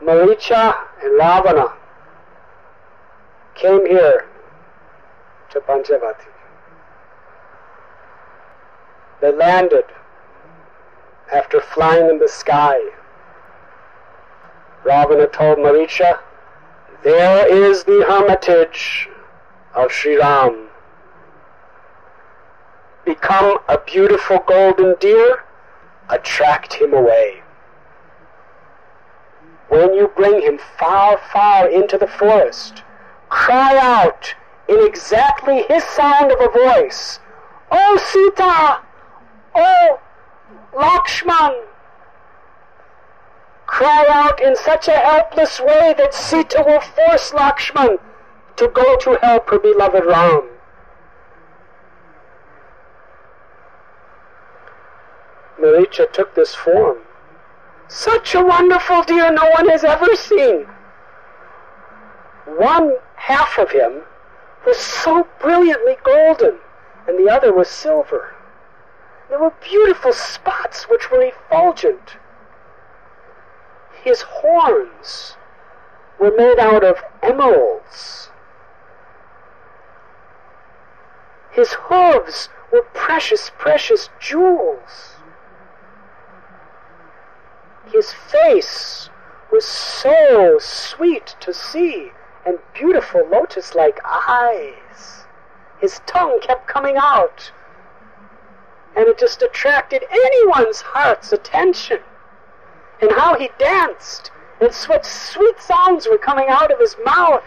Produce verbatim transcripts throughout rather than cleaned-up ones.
Maricha and Ravana came here to Panchavati. They landed after flying in the sky. Ravana told Maricha, "There is the hermitage of Sri Ram. Become a beautiful golden deer, attract him away. When you bring him far, far into the forest, cry out in exactly his sound of a voice, 'Oh Sita! Oh Lakshman!' Cry out in such a helpless way that Sita will force Lakshman to go to help her beloved Ram." Maricha took this form. Such a wonderful deer no one has ever seen. One half of him was so brilliantly golden, and the other was silver. There were beautiful spots which were effulgent. His horns were made out of emeralds. His hooves were precious, precious jewels. His face was so sweet to see, and beautiful lotus-like eyes. His tongue kept coming out, and it just attracted anyone's heart's attention. And how he danced, and what sweet sounds were coming out of his mouth.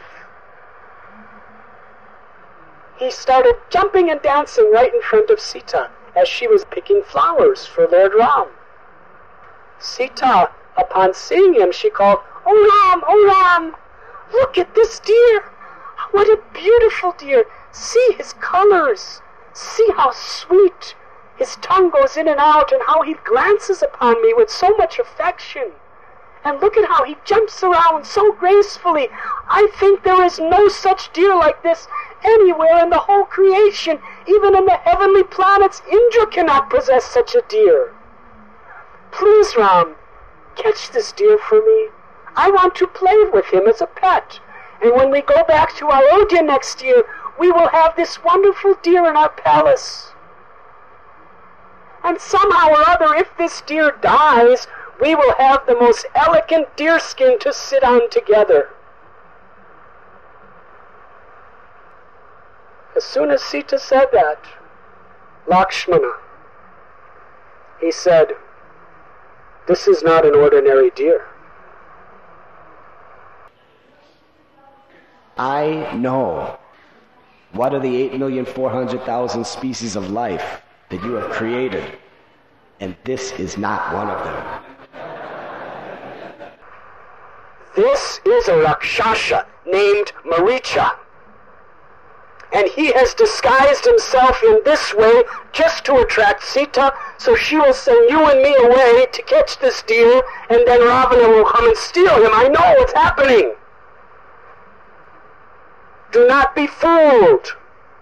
He started jumping and dancing right in front of Sita as she was picking flowers for Lord Ram. Sita, upon seeing him, she called, "Oh Ram, oh Ram, look at this deer. What a beautiful deer. See his colors. See how sweet his tongue goes in and out, and how he glances upon me with so much affection. And look at how he jumps around so gracefully. I think there is no such deer like this anywhere in the whole creation. Even in the heavenly planets, Indra cannot possess such a deer. Please, Ram, catch this deer for me. I want to play with him as a pet. And when we go back to Ayodhya next year, we will have this wonderful deer in our palace. And somehow or other, if this deer dies, we will have the most elegant deerskin to sit on together." As soon as Sita said that, Lakshmana, he said, "This is not an ordinary deer. I know what are the eight million four hundred thousand species of life that you have created, and this is not one of them. This is a Rakshasa named Maricha, and he has disguised himself in this way just to attract Sita, so she will send you and me away to catch this deer, and then Ravana will come and steal him. I know what's happening. Do not be fooled."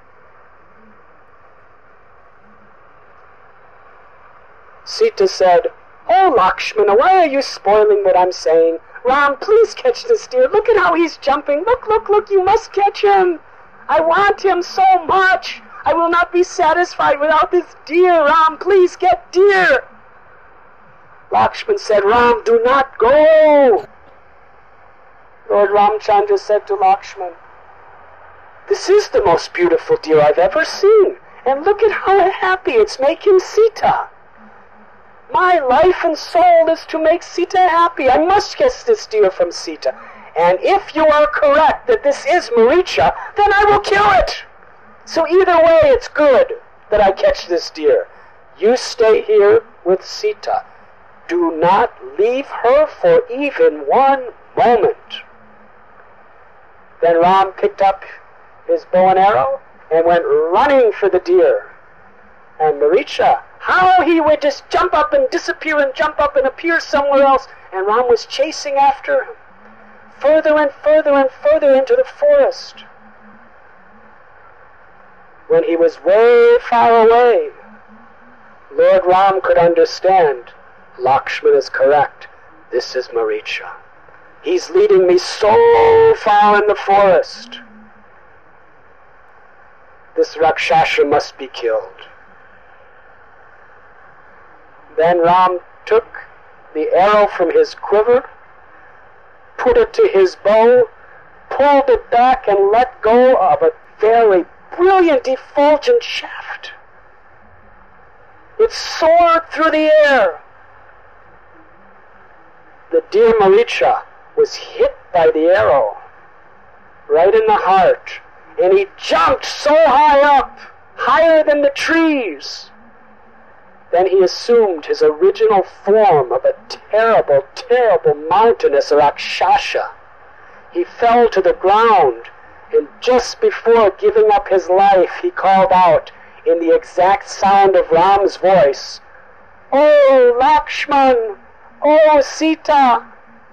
Sita said, "Oh, Lakshmana, why are you spoiling what I'm saying? Ram, please catch this deer. Look at how he's jumping. Look, look, look, you must catch him. I want him so much. I will not be satisfied without this deer. Ram, please get deer." Lakshman said, "Ram, do not go." Lord Ramchandra said to Lakshman, "This is the most beautiful deer I've ever seen, and look at how happy it's making Sita. My life and soul is to make Sita happy. I must get this deer from Sita. And if you are correct that this is Maricha, then I will kill it. So either way, it's good that I catch this deer. You stay here with Sita. Do not leave her for even one moment." Then Ram picked up his bow and arrow and went running for the deer. And Maricha, how he would just jump up and disappear and jump up and appear somewhere else, and Ram was chasing after him, further and further and further into the forest. When he was way far away, Lord Ram could understand, Lakshmana is correct, this is Maricha. He's leading me so far in the forest. This Rakshasa must be killed. Then Ram took the arrow from his quiver, put it to his bow, pulled it back, and let go of a very brilliant, effulgent shaft. It soared through the air. The dear Maricha was hit by the arrow, right in the heart, and he jumped so high up, higher than the trees. Then he assumed his original form of a terrible, terrible mountainous Rakshasa. He fell to the ground, and just before giving up his life, he called out in the exact sound of Ram's voice, "Oh, Lakshman! Oh, Sita!"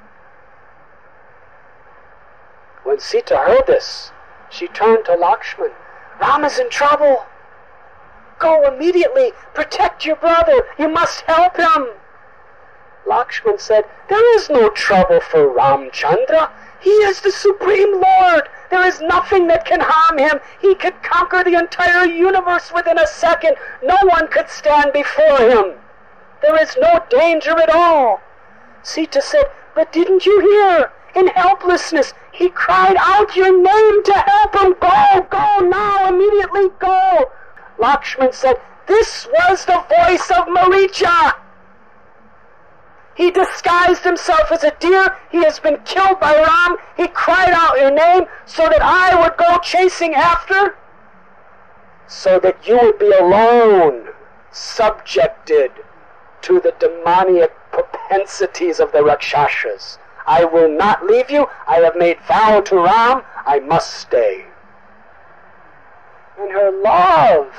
When Sita heard this, she turned to Lakshman. "Ram is in trouble. Go immediately. Protect your brother. You must help him." Lakshman said, "There is no trouble for Ramchandra. He is the Supreme Lord. There is nothing that can harm him. He could conquer the entire universe within a second. No one could stand before him. There is no danger at all." Sita said, "But didn't you hear? In helplessness, he cried out your name to help him. Go, go now, immediately go." Lakshman said, "This was the voice of Maricha. He disguised himself as a deer. He has been killed by Ram. He cried out your name so that I would go chasing after, so that you would be alone, subjected to the demoniac propensities of the Rakshasas. I will not leave you. I have made vow to Ram. I must stay." In her love,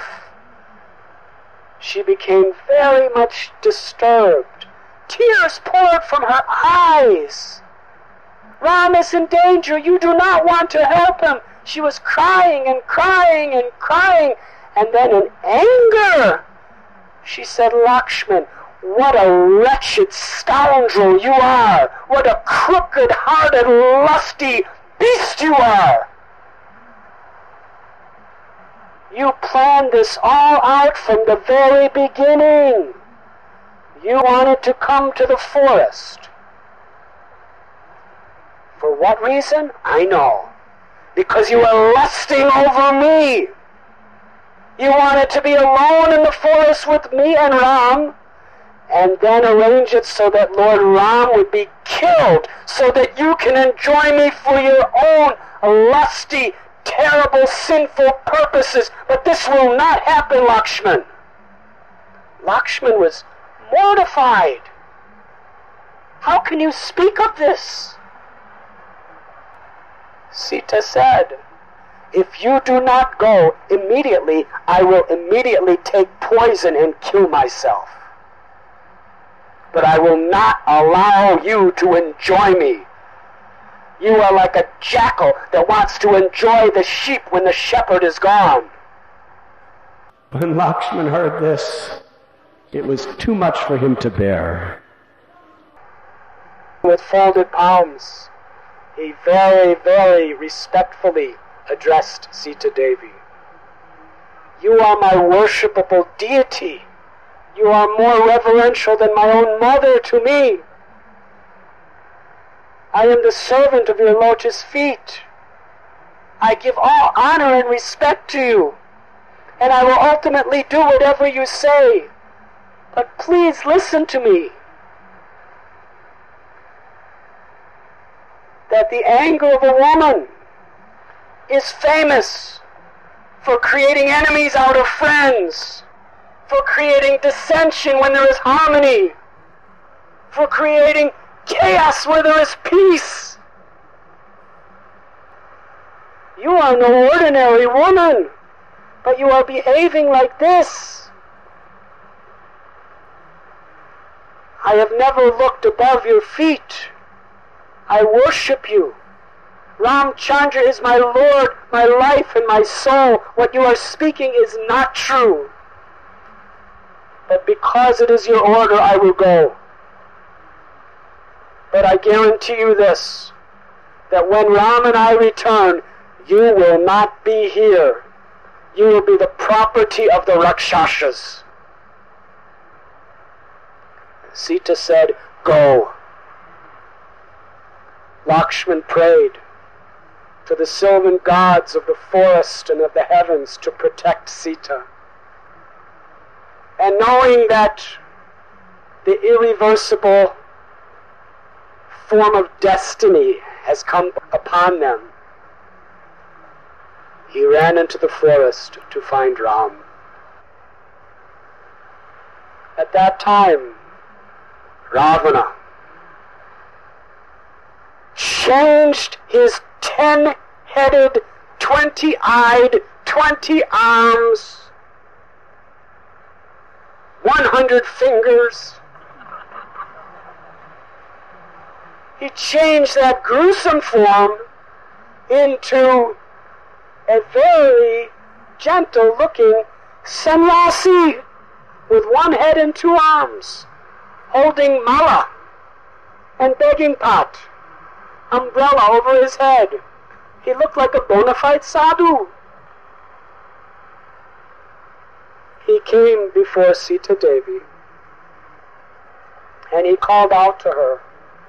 she became very much disturbed. Tears poured from her eyes. "Ram is in danger. You do not want to help him." She was crying and crying and crying. And then in anger, she said, "Lakshman, what a wretched scoundrel you are. What a crooked-hearted, lusty beast you are. You planned this all out from the very beginning. You wanted to come to the forest. For what reason? I know. Because you were lusting over me. You wanted to be alone in the forest with me and Ram, and then arrange it so that Lord Ram would be killed, so that you can enjoy me for your own lusty, terrible, sinful purposes. But this will not happen, Lakshman." Lakshman was mortified. "How can you speak of this?" Sita said, "If you do not go immediately, I will immediately take poison and kill myself. But I will not allow you to enjoy me. You are like a jackal that wants to enjoy the sheep when the shepherd is gone." When Lakshman heard this, it was too much for him to bear. With folded palms, he very, very respectfully addressed Sita Devi. "You are my worshipable deity. You are more reverential than my own mother to me. I am the servant of your lotus feet. I give all honor and respect to you, and I will ultimately do whatever you say. But please listen to me. That the anger of a woman is famous for creating enemies out of friends, for creating dissension when there is harmony, for creating chaos where there is peace. You are no ordinary woman, but you are behaving like this. I have never looked above your feet. I worship you. Ramchandra is my Lord, my life, and my soul. What you are speaking is not true. But because it is your order, I will go." But I guarantee you this, that when Ram and I return, you will not be here. You will be the property of the Rakshasas. Sita said, go. Lakshman prayed to the sylvan gods of the forest and of the heavens to protect Sita. And knowing that the irreversible form of destiny has come upon them, he ran into the forest to find Ram. At that time, Ravana changed his ten-headed, twenty-eyed, twenty-arms, one hundred fingers. He changed that gruesome form into a very gentle-looking sannyasi with one head and two arms, holding mala and begging pot, umbrella over his head. He looked like a bona fide sadhu. He came before Sita Devi and he called out to her,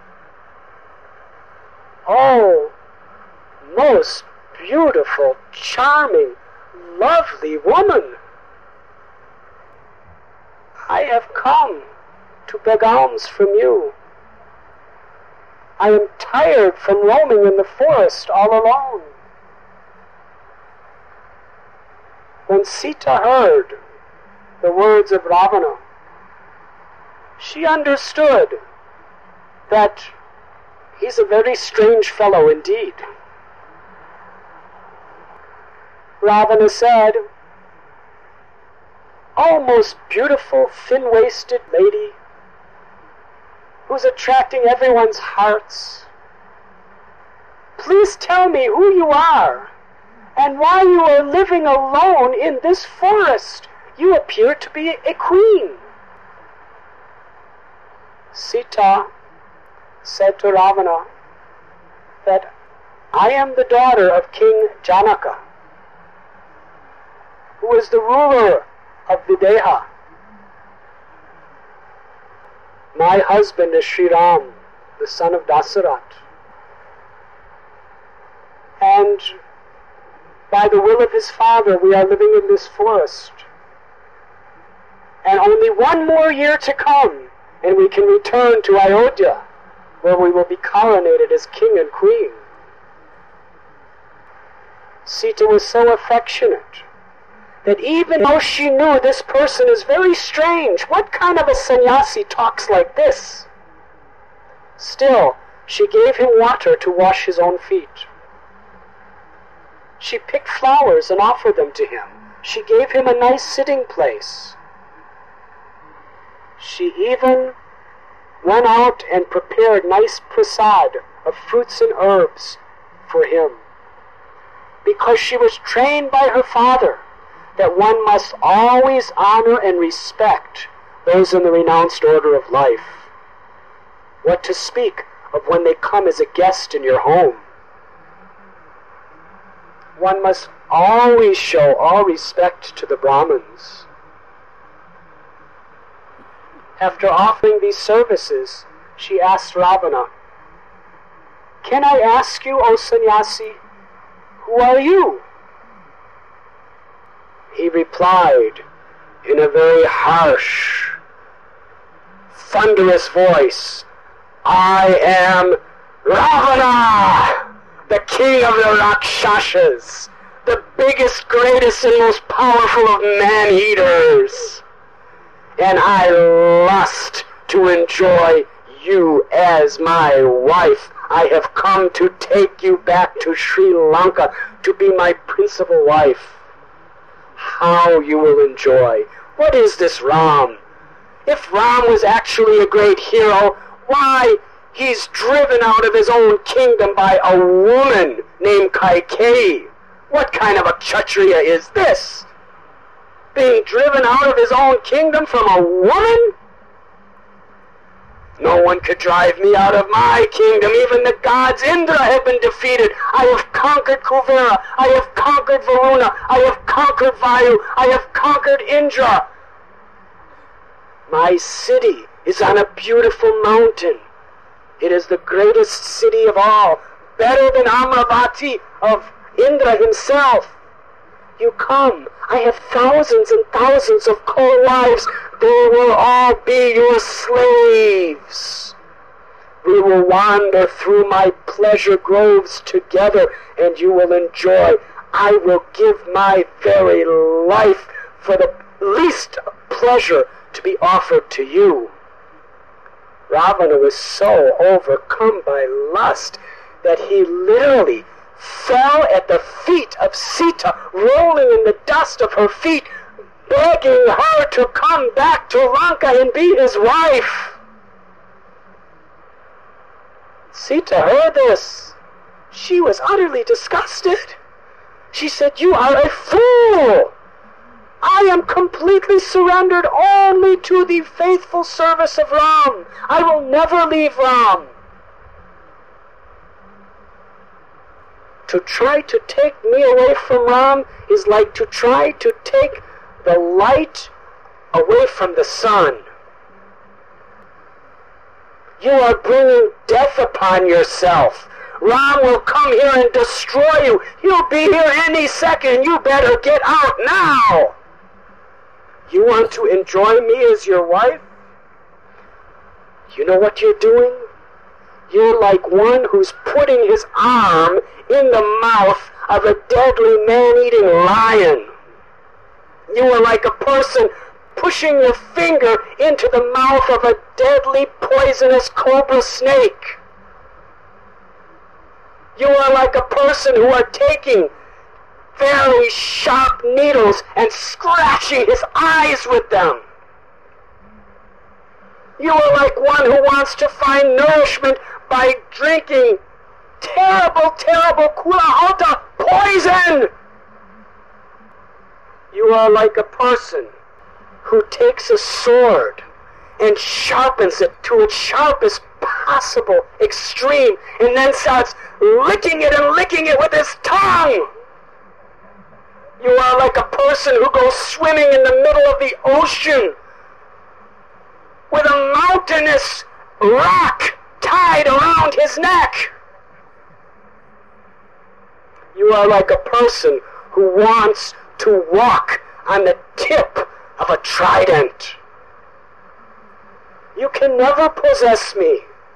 "Oh, most beautiful, charming, lovely woman, I have come to beg alms from you. I am tired from roaming in the forest all alone." When Sita heard the words of Ravana, she understood that he's a very strange fellow indeed. Ravana said, "Oh, most beautiful, thin-waisted lady, who's attracting everyone's hearts, please tell me who you are and why you are living alone in this forest. You appear to be a queen." Sita said to Ravana that, "I am the daughter of King Janaka, who is the ruler of Videha. My husband is Sri Ram, the son of Dasarat. And by the will of his father, we are living in this forest. And only one more year to come, and we can return to Ayodhya, where we will be coronated as king and queen." Sita was so affectionate that even though she knew this person is very strange, what kind of a sannyasi talks like this? Still, she gave him water to wash his own feet. She picked flowers and offered them to him. She gave him a nice sitting place. She even went out and prepared nice prasad of fruits and herbs for him, because she was trained by her father that one must always honor and respect those in the renounced order of life. What to speak of when they come as a guest in your home? One must always show all respect to the Brahmins. After offering these services, she asked Ravana, "Can I ask you, O sannyasi, who are you?" He replied in a very harsh, thunderous voice, "I am Ravana, the king of the Rakshasas, the biggest, greatest, and most powerful of man-eaters. And I lust to enjoy you as my wife. I have come to take you back to Sri Lanka to be my principal wife. How you will enjoy. What is this Ram? If Ram was actually a great hero, why, he's driven out of his own kingdom by a woman named Kaikeyi. What kind of a kshatriya is this? Being driven out of his own kingdom from a woman? No one could drive me out of my kingdom. Even the gods Indra have been defeated. I have conquered Kuvera. I have conquered Varuna. I have conquered Vayu. I have conquered Indra. My city is on a beautiful mountain. It is the greatest city of all, better than Amravati of Indra himself. You come. I have thousands and thousands of co-wives. They will all be your slaves. We will wander through my pleasure groves together, and you will enjoy. I will give my very life for the least pleasure to be offered to you. Ravana was so overcome by lust that he literally fell at the feet of Sita, rolling in the dust of her feet, begging her to come back to Lanka and be his wife. Sita heard this. She was utterly disgusted. She said, "You are a fool. I am completely surrendered only to the faithful service of Ram. I will never leave Ram. To try to take me away from Ram is like to try to take the light away from the sun. You are bringing death upon yourself. Ram will come here and destroy you. He'll be here any second. You better get out now. You want to enjoy me as your wife? You know what you're doing? You're like one who's putting his arm in the mouth of a deadly man-eating lion. You are like a person pushing your finger into the mouth of a deadly poisonous cobra snake. You are like a person who are taking very sharp needles and scratching his eyes with them. You are like one who wants to find nourishment by drinking terrible, terrible kulahota poison. You are like a person who takes a sword and sharpens it to its sharpest possible extreme and then starts licking it and licking it with his tongue. You are like a person who goes swimming in the middle of the ocean with a mountainous rock tied around his neck. You are like a person who wants to walk on the tip of a trident. You can never possess me.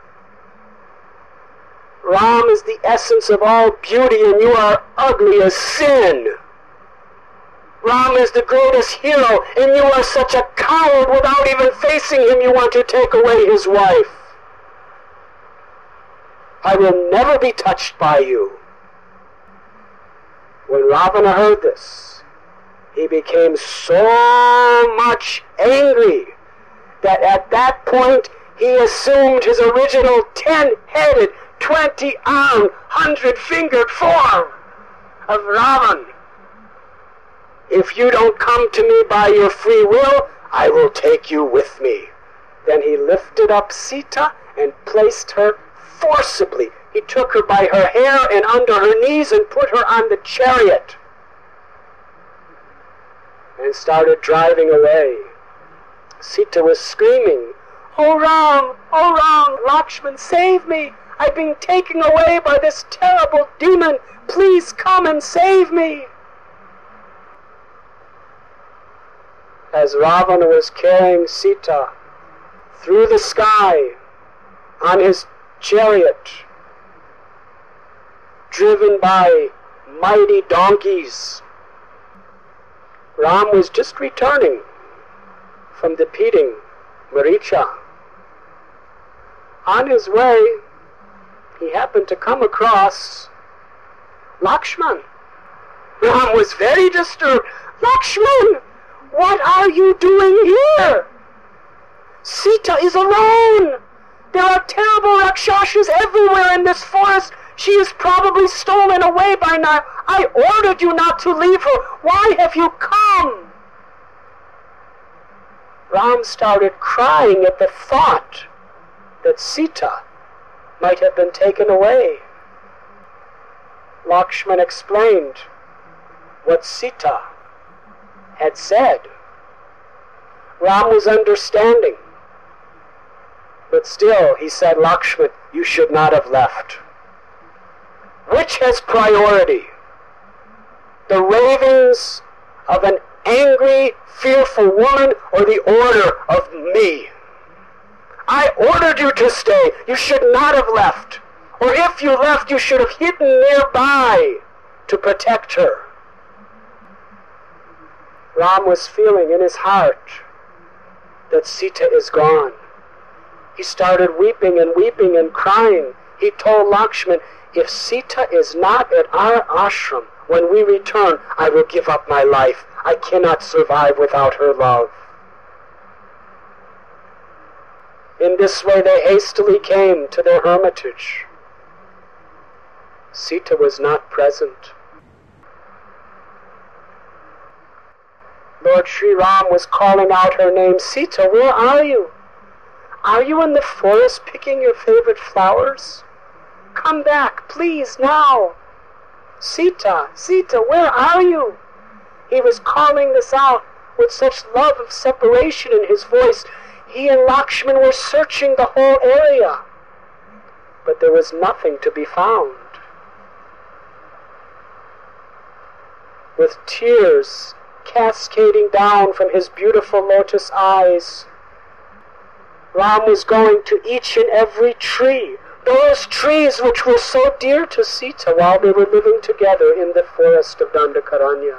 Ram is the essence of all beauty, and you are ugly as sin. Ram is the greatest hero, and you are such a coward. Without even facing him, you want to take away his wife. I will never be touched by you. When Ravana heard this, he became so much angry that at that point he assumed his original ten-headed, twenty-armed, hundred-fingered form of Ravan. If you don't come to me by your free will, I will take you with me. Then he lifted up Sita and placed her forcibly. He took her by her hair and under her knees and put her on the chariot and started driving away. Sita was screaming, "Oh Ram, oh Ram, Lakshman, save me! I've been taken away by this terrible demon. Please come and save me." As Ravana was carrying Sita through the sky on his chariot, driven by mighty donkeys, Ram was just returning from defeating Maricha. On his way, he happened to come across Lakshman. Ram was very disturbed. "Lakshman, what are you doing here? Sita is alone. There are terrible Rakshasas everywhere in this forest. She is probably stolen away by now. I ordered you not to leave her. Why have you come?" Ram started crying at the thought that Sita might have been taken away. Lakshman explained what Sita had said. Ram was understanding. But still, he said, Lakshman, you should not have left. Which has priority? The ravings of an angry, fearful woman, or the order of me? I ordered you to stay. You should not have left. Or if you left, you should have hidden nearby to protect her. Ram was feeling in his heart that Sita is gone. He started weeping and weeping and crying. He told Lakshman, if Sita is not at our ashram when we return, I will give up my life. I cannot survive without her love. In this way they hastily came to their hermitage. Sita was not present. Lord Sri Ram was calling out her name, Sita, where are you? Are you in the forest picking your favorite flowers? Come back, please, now. Sita, Sita, where are you? He was calling this out with such love of separation in his voice. He and Lakshman were searching the whole area, but there was nothing to be found. With tears cascading down from his beautiful lotus eyes, Ram was going to each and every tree, those trees which were so dear to Sita while they were living together in the forest of Dandakaranya.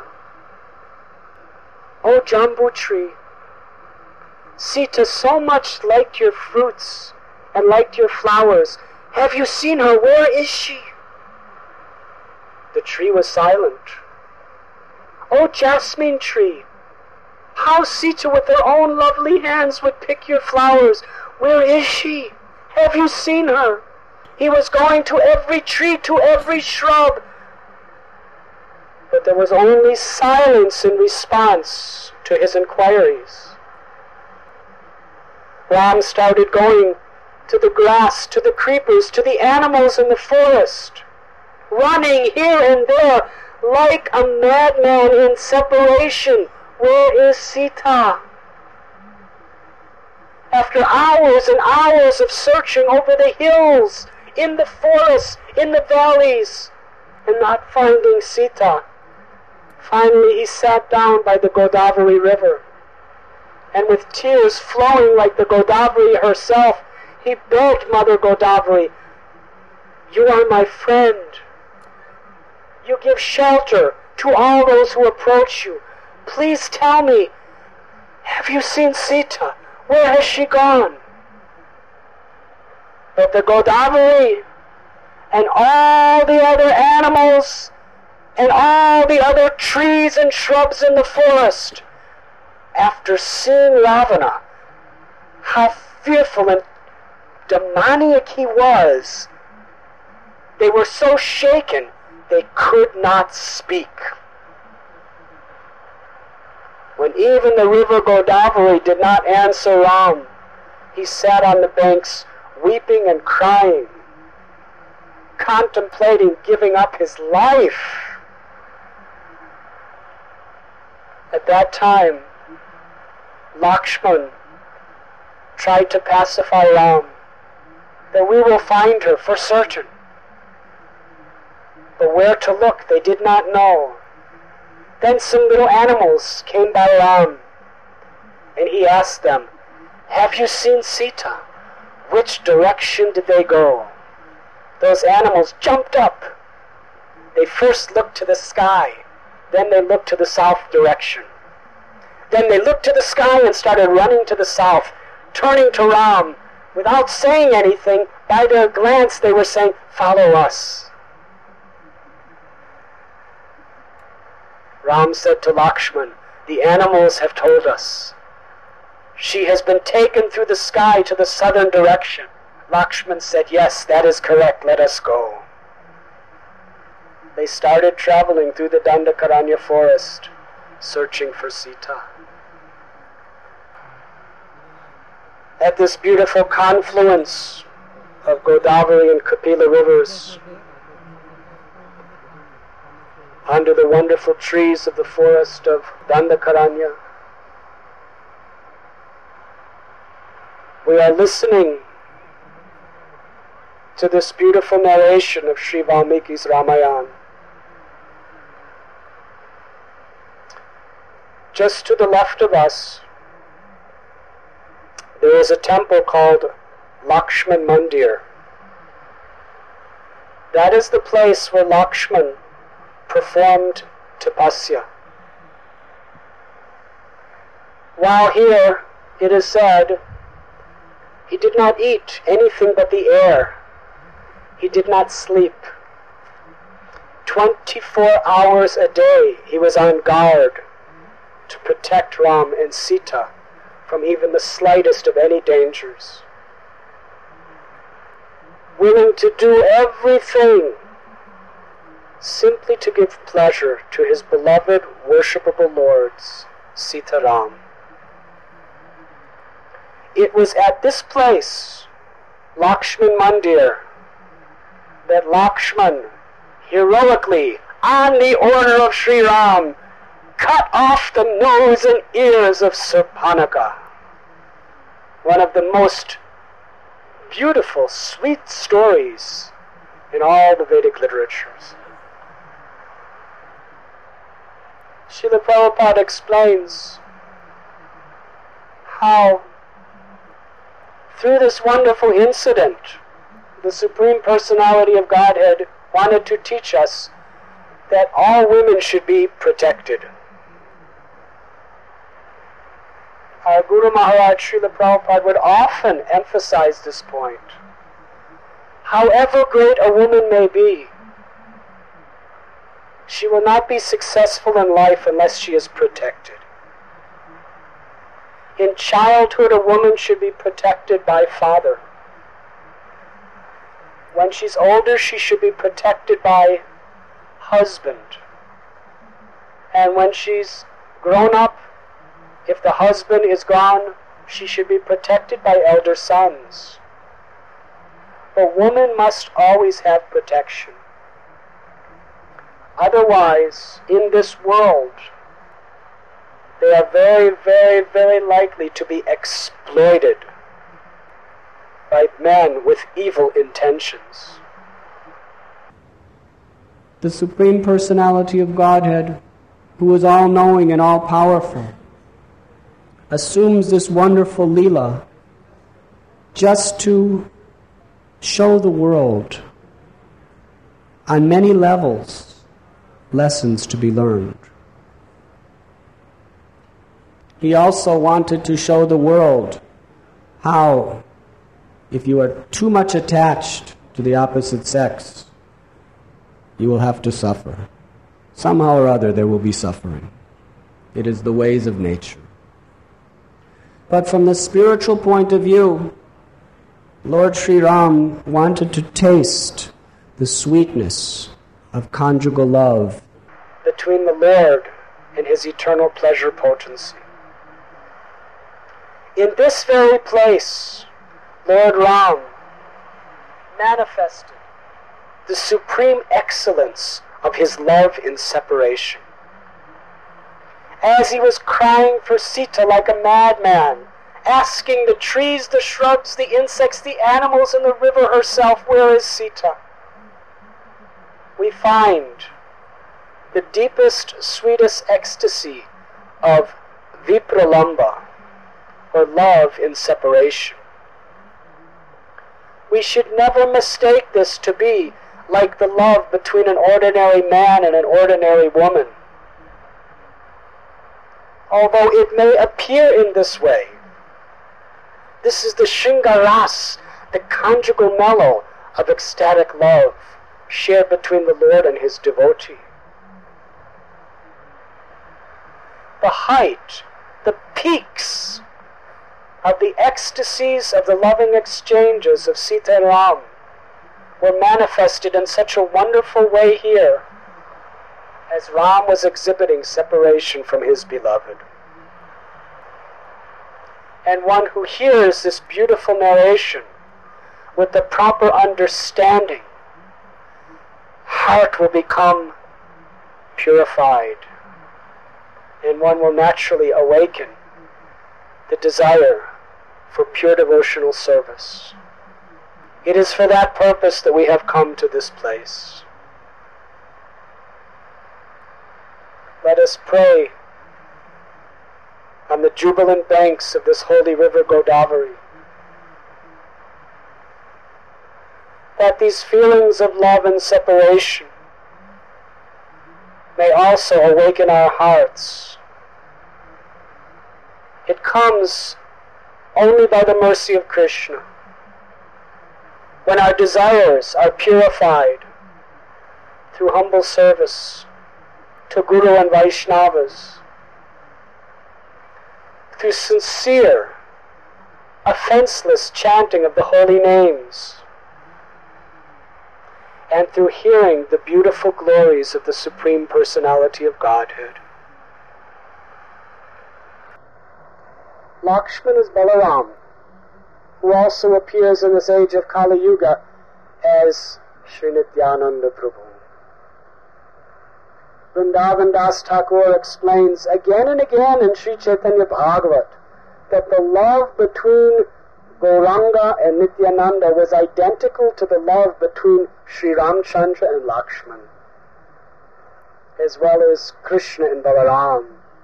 Oh, Jambu tree, Sita so much liked your fruits and liked your flowers. Have you seen her? Where is she? The tree was silent. Oh, jasmine tree, how Sita with her own lovely hands would pick your flowers. Where is she? Have you seen her? He was going to every tree, to every shrub, but there was only silence in response to his inquiries. Ram started going to the grass, to the creepers, to the animals in the forest, running here and there like a madman in separation. Where is Sita? After hours and hours of searching over the hills, in the forests, in the valleys, and not finding Sita, finally he sat down by the Godavari river, and with tears flowing like the Godavari herself, he begged Mother Godavari, you are my friend. You give shelter to all those who approach you. Please tell me, have you seen Sita? Where has she gone? But the Godavari and all the other animals and all the other trees and shrubs in the forest, after seeing Ravana, how fearful and demoniac he was, they were so shaken they could not speak. When even the river Godavari did not answer Ram, he sat on the banks weeping and crying, contemplating giving up his life. At that time, Lakshman tried to pacify Ram, that we will find her for certain. But where to look they did not know. Then some little animals came by Ram, and he asked them, have you seen Sita? Which direction did they go? Those animals jumped up. They first looked to the sky, then they looked to the south direction. Then they looked to the sky and started running to the south, turning to Ram. Without saying anything, by their glance they were saying, follow us. Ram said to Lakshman, the animals have told us. She has been taken through the sky to the southern direction. Lakshman said, yes, that is correct, let us go. They started traveling through the Dandakaranya forest, searching for Sita. at this beautiful confluence of Godavari and Kapila rivers, under the wonderful trees of the forest of Dandakaranya. We are listening to this beautiful narration of Sri Valmiki's Ramayana. Just to the left of us, there is a temple called Lakshman Mandir. That is the place where Lakshman performed tapasya. While here, it is said, he did not eat anything but the air. He did not sleep. Twenty-four hours a day he was on guard to protect Ram and Sita from even the slightest of any dangers. Willing to do everything simply to give pleasure to his beloved, worshipable lords, Sita Ram. It was at this place, Lakshman Mandir, that Lakshman heroically, on the order of Sri Ram, cut off the nose and ears of Surpanaka, one of the most beautiful, sweet stories in all the Vedic literatures. Srila Prabhupada explains how through this wonderful incident, the Supreme Personality of Godhead wanted to teach us that all women should be protected. Our Guru Maharaj Srila Prabhupada would often emphasize this point. However great a woman may be, she will not be successful in life unless she is protected. In childhood, a woman should be protected by father. When she's older, she should be protected by husband. And when she's grown up, if the husband is gone, she should be protected by elder sons. A woman must always have protection. Otherwise, in this world, they are very, very, very likely to be exploited by men with evil intentions. The Supreme Personality of Godhead, who is all-knowing and all-powerful, assumes this wonderful Leela just to show the world on many levels lessons to be learned. He also wanted to show the world how, if you are too much attached to the opposite sex, you will have to suffer. Somehow or other there will be suffering. It is the ways of nature. But from the spiritual point of view, Lord Sri Ram wanted to taste the sweetness of conjugal love between the Lord and his eternal pleasure potency. In this very place, Lord Ram manifested the supreme excellence of his love in separation. As he was crying for Sita like a madman, asking the trees, the shrubs, the insects, the animals, and the river herself, where is Sita? We find the deepest, sweetest ecstasy of vipralamba, or love in separation. We should never mistake this to be like the love between an ordinary man and an ordinary woman. Although it may appear in this way, this is the Shringaras, the conjugal mellow of ecstatic love shared between the Lord and his devotee. The height, the peaks of the ecstasies of the loving exchanges of Sita and Ram were manifested in such a wonderful way here as Ram was exhibiting separation from his beloved. and one who hears this beautiful narration with the proper understanding, heart will become purified, and one will naturally awaken the desire for pure devotional service. It is for that purpose that we have come to this place. Let us pray on the jubilant banks of this holy river Godavari, that these feelings of love and separation may also awaken our hearts. It comes only by the mercy of Krishna. When our desires are purified through humble service to Guru and Vaishnavas, through sincere, offenseless chanting of the holy names, and through hearing the beautiful glories of the Supreme Personality of Godhead. Lakshman is Balaram, who also appears in this age of Kali Yuga as Sri Nityananda Prabhu. Vrindavan Das Thakur explains again and again in Sri Chaitanya Bhagavat that the love between Gauranga and Nityananda was identical to the love between Sri Ramchandra and Lakshman, as well as Krishna and Balaram.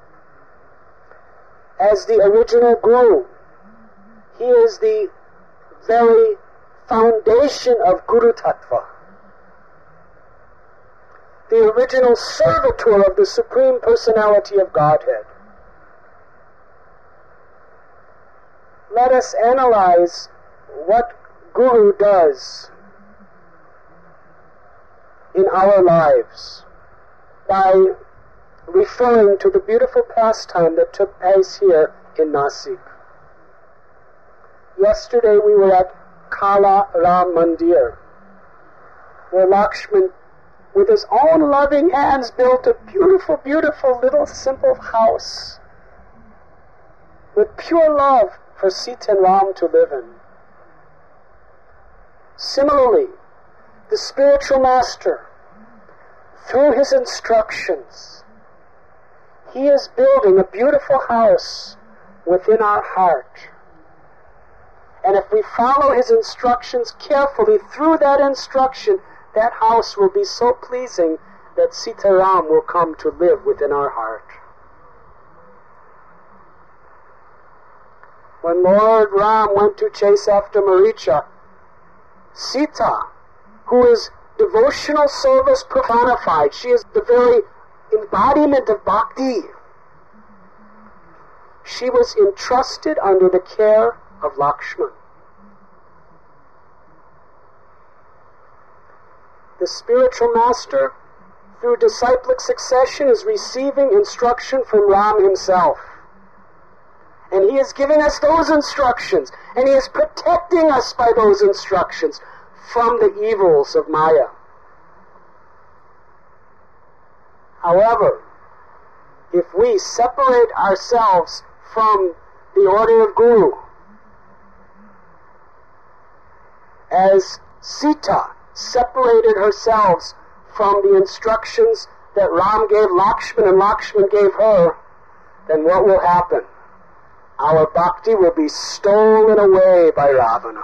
As the original Guru, he is the very foundation of Guru Tattva, the original servitor of the Supreme Personality of Godhead. Let us analyze what Guru does in our lives by referring to the beautiful pastime that took place here in Nasik. Yesterday we were at Kala Ram Mandir, where Lakshman, with his own loving hands, built a beautiful, beautiful little simple house with pure love for Sita and Ram to live in. Similarly, the spiritual master, through his instructions, he is building a beautiful house within our heart. And if we follow his instructions carefully through that instruction, that house will be so pleasing that Sita Ram will come to live within our heart. When Lord Ram went to chase after Maricha, Sita, who is devotional service personified, she is the very embodiment of bhakti, she was entrusted under the care of Lakshman. The spiritual master, through disciplic succession, is receiving instruction from Ram himself. And he is giving us those instructions, and he is protecting us by those instructions from the evils of Maya. However, if we separate ourselves from the order of Guru, as Sita separated herself from the instructions that Ram gave Lakshman and Lakshman gave her, then what will happen? Our bhakti will be stolen away by Ravana.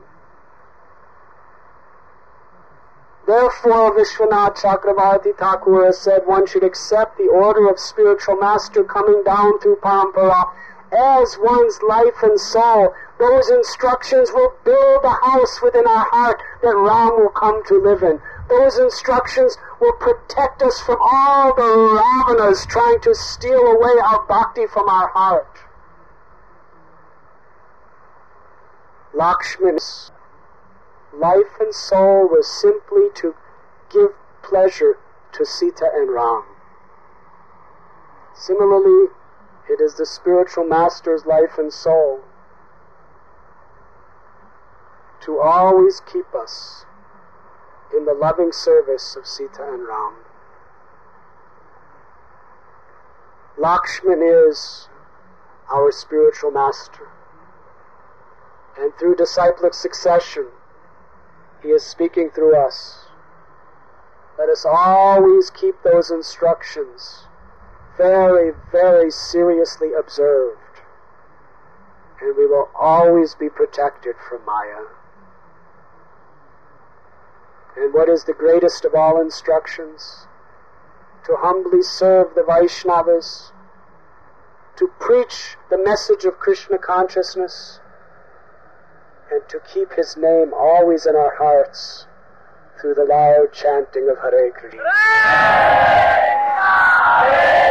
Therefore, Vishwanath Chakravarti Thakur has said one should accept the order of spiritual master coming down through parampara as one's life and soul. Those instructions will build a house within our heart that Ram will come to live in. Those instructions will protect us from all the Ravanas trying to steal away our bhakti from our heart. Lakshman's life and soul was simply to give pleasure to Sita and Ram. Similarly, it is the spiritual master's life and soul to always keep us in the loving service of Sita and Ram. Lakshman is our spiritual master. And through disciplic succession, He is speaking through us. Let us always keep those instructions very, very seriously observed, and we will always be protected from Maya. And what is the greatest of all instructions? To humbly serve the Vaishnavas, to preach the message of Krishna consciousness, and to keep His name always in our hearts through the loud chanting of Hare Krishna.